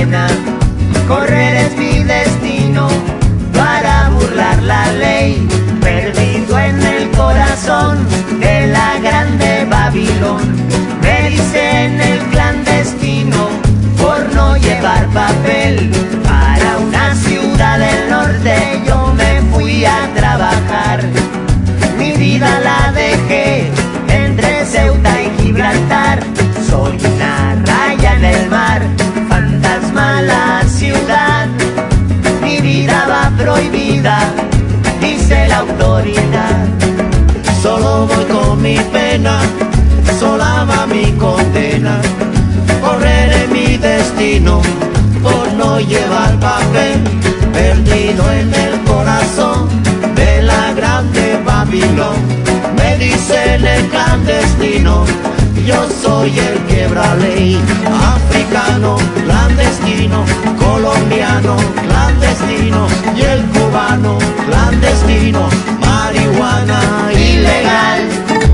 pena. Correr es mi destino para burlar la ley. Perdido en el corazón de la grande Babilón. Me dicen el clandestino por no llevar papel. Para una ciudad del norte yo me fui a trabajar. Mi vida la dejé entre Ceuta y Gibraltar. Soy una raya en el mar, fantasma la ciudad. Mi vida va prohibida, dice la autoridad. Solo voy con mi pena, sola va mi condena. Correré mi destino por no llevar papel. Perdido en el corazón de la grande Babilón. Me dicen el clandestino, yo soy el quebra ley. Africano, clandestino, colombiano, clandestino, y el cubano, clandestino, marihuana ilegal.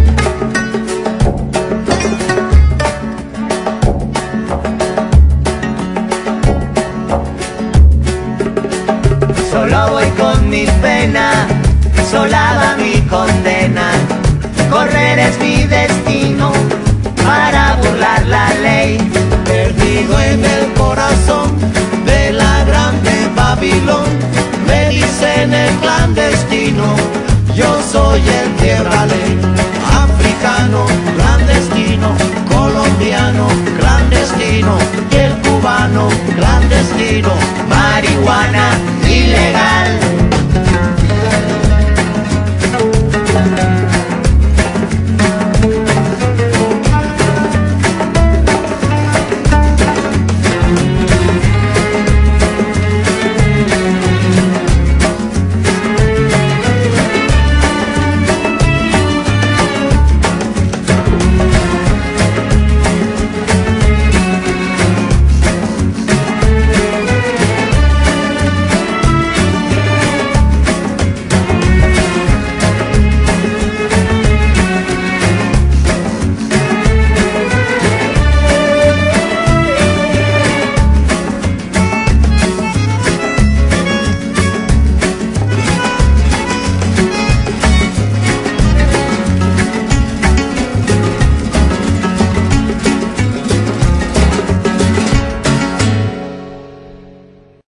Solo voy con mi pena, sola va mi condena. Correr es mi destino para burlar la ley. Perdido en el corazón de la grande Babilón. Me dicen el clandestino, yo soy el tierra ley. Africano, clandestino, colombiano, clandestino, y el cubano, clandestino, Marihuana ilegal.